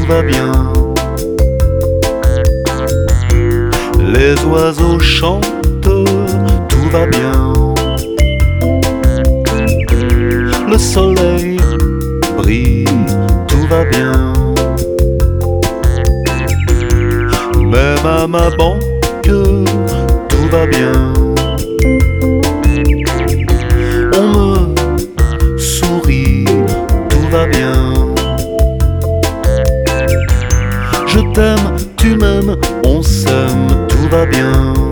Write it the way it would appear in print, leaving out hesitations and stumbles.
tout va bien. Les oiseaux chantent, tout va bien. Le soleil brille, tout va bien. Même à ma banque, tout va bien. On me sourit, tout va bien. Je t'aime, tu m'aimes, on s'aime, tout va bien.